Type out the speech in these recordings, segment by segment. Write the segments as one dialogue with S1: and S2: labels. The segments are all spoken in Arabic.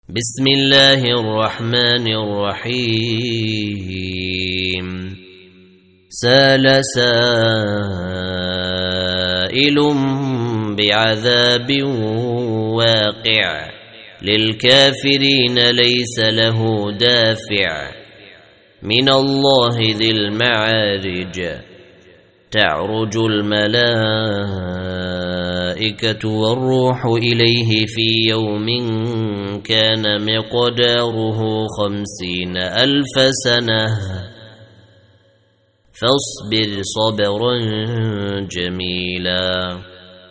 S1: بسم الله الرحمن الرحيم سال سائل بعذاب واقع للكافرين ليس له دافع من الله ذي المعارج تعرج الملائكة والروح إليه في يوم كان مقداره 50,000 سنة فاصبر صبرا جميلا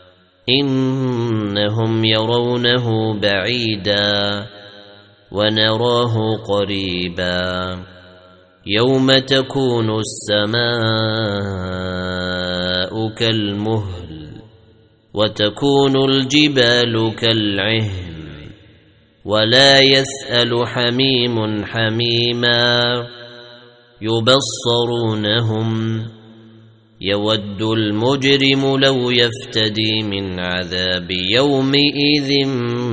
S1: إنهم يرونه بعيدا ونراه قريبا يوم تكون السماء كالمهل وتكون الجبال كالعهن ولا يسأل حميم حميما يبصرونهم يود المجرم لو يفتدي من عذاب يومئذ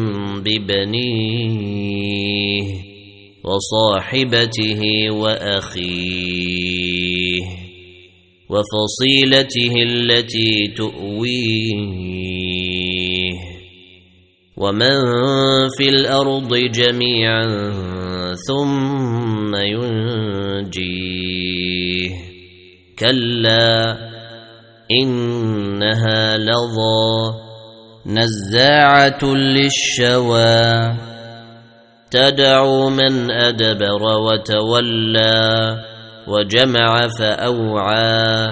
S1: ببنيه وصاحبته وأخيه وفصيلته التي تؤويه ومن في الأرض جميعا ثم ينجيه كلا إنها لظى نزاعة للشوى تدعو من أدبر وتولى وجمع فأوعى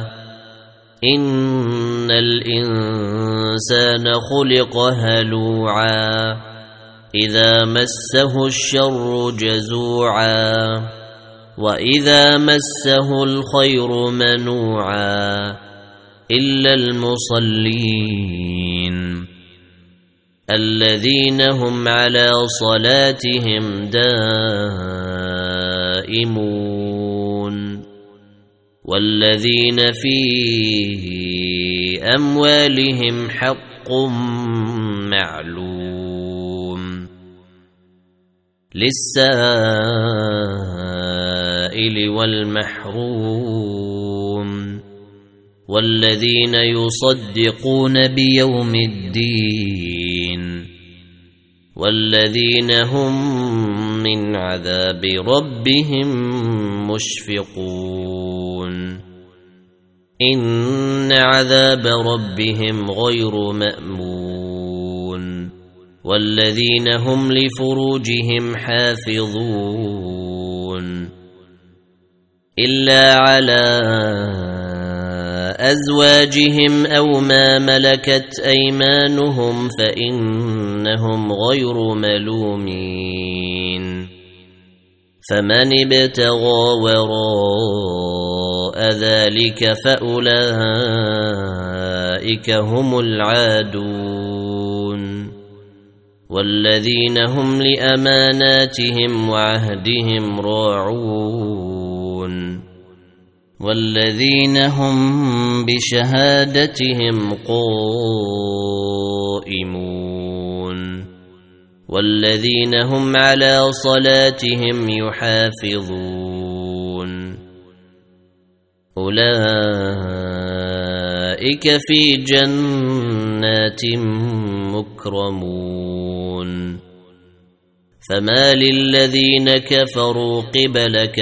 S1: إن الإنسان خلق هلوعا إذا مسه الشر جزوعا وإذا مسه الخير منوعا إلا المصلين الذين هم على صلاتهم دائمون والذين في أموالهم حق معلوم للسائل والمحروم والذين يصدقون بيوم الدين والذين هم من عذاب ربهم مشفقون إن عذاب ربهم غير مأمون والذين هم لفروجهم حافظون إلا على أزواجهم أو ما ملكت أيمانهم فإنهم غير ملومين فمن ابتغى وراء ذلك فأولئك هم العادون والذين هم لأماناتهم وعهدهم راعون والذين هم بشهادتهم قائمون والذين هم على صلاتهم يحافظون أولئك في جنات مكرمون فما للذين كفروا قبلك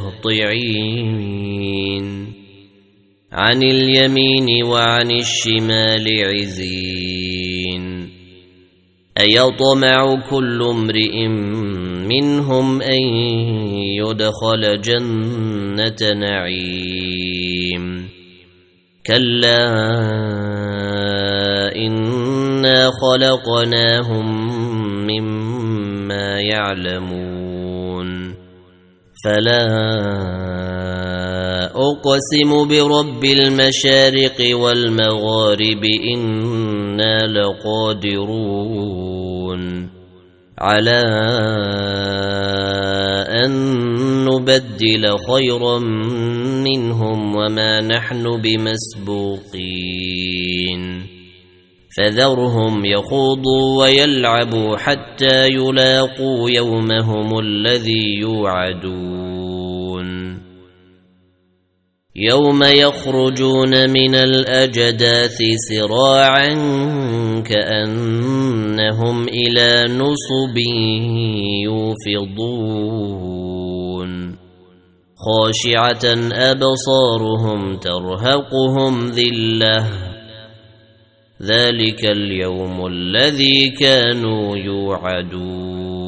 S1: مهطعين عن اليمين وعن الشمال عزين أيطمع كل امرئ منهم أن يدخل جنة نعيم كلا إنا خلقناهم مما يعلمون فلا أقسم برب المشارق والمغارب إنا لقادرون على أن نبدل خيرا منهم وما نحن بمسبوقين فذرهم يخوضوا ويلعبوا حتى يلاقوا يومهم الذي يوعدون يوم يخرجون من الأجداث سراعا كأنهم إلى نصب يوفضون خاشعة أبصارهم ترهقهم ذلة ذلك اليوم الذي كانوا يوعدون